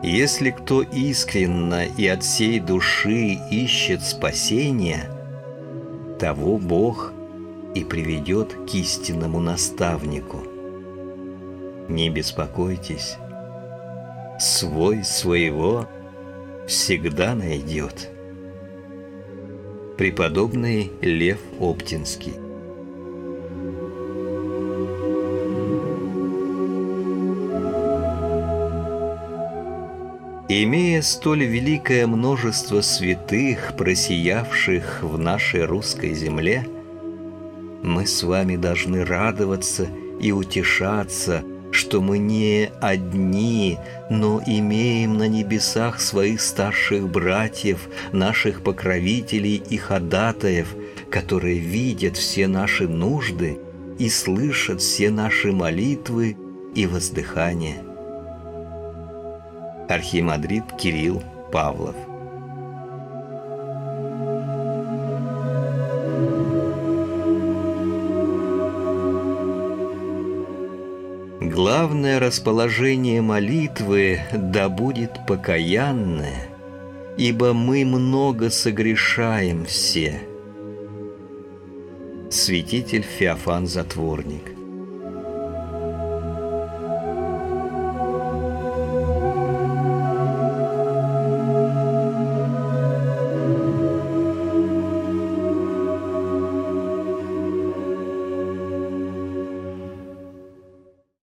Если кто искренно и от всей души ищет спасения, того Бог и приведет к истинному наставнику. Не беспокойтесь, свой своего всегда найдет. Преподобный Лев Оптинский. Имея столь великое множество святых, просиявших в нашей русской земле, мы с вами должны радоваться и утешаться, что мы не одни, но имеем на небесах своих старших братьев, наших покровителей и ходатаев, которые видят все наши нужды и слышат все наши молитвы и воздыхания. Архимандрит Кирилл Павлов. Главное расположение молитвы да будет покаянное, ибо мы много согрешаем все. Святитель Феофан Затворник.